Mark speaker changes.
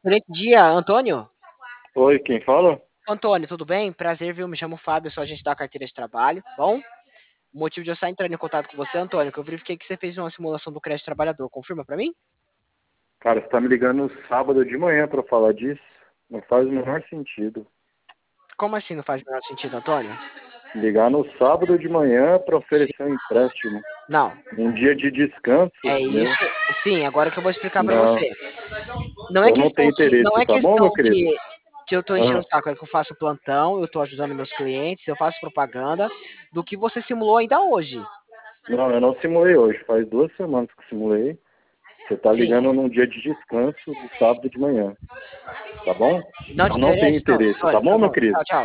Speaker 1: Excelente dia, Antônio.
Speaker 2: Oi, quem fala?
Speaker 1: Antônio, tudo bem? Prazer, viu? Me chamo Fábio, sou agente da carteira de trabalho. Bom, o motivo de eu estar entrando em contato com você, Antônio, é que eu verifiquei que você fez uma simulação do crédito trabalhador. Confirma pra mim?
Speaker 2: Cara, você tá me ligando no sábado de manhã pra falar disso? Não faz o menor sentido.
Speaker 1: Como assim não faz o menor sentido, Antônio?
Speaker 2: Ligar no sábado de manhã pra
Speaker 1: Sim.
Speaker 2: oferecer um empréstimo.
Speaker 1: Não,
Speaker 2: Um dia de descanso
Speaker 1: é
Speaker 2: meu.
Speaker 1: isso. Sim, agora que eu vou explicar pra
Speaker 2: Não,
Speaker 1: você. Não é
Speaker 2: eu não
Speaker 1: questão
Speaker 2: tenho
Speaker 1: de, não
Speaker 2: interesse,
Speaker 1: é
Speaker 2: tá bom,
Speaker 1: questão
Speaker 2: meu querido?
Speaker 1: de eu tô enchendo o
Speaker 2: Ah,
Speaker 1: saco, é que eu faço plantão, eu tô ajudando meus clientes, eu faço propaganda do que você simulou ainda hoje.
Speaker 2: não, eu não simulei hoje. Faz 2 semanas que simulei. Você tá
Speaker 1: Sim,
Speaker 2: ligando num dia de descanso de sábado de manhã. Tá bom?
Speaker 1: não te
Speaker 2: Eu não tenho
Speaker 1: interessa? Não,
Speaker 2: interesse, tá
Speaker 1: Antônio, tá
Speaker 2: bom, meu
Speaker 1: bom.
Speaker 2: querido?
Speaker 1: Tchau, tchau.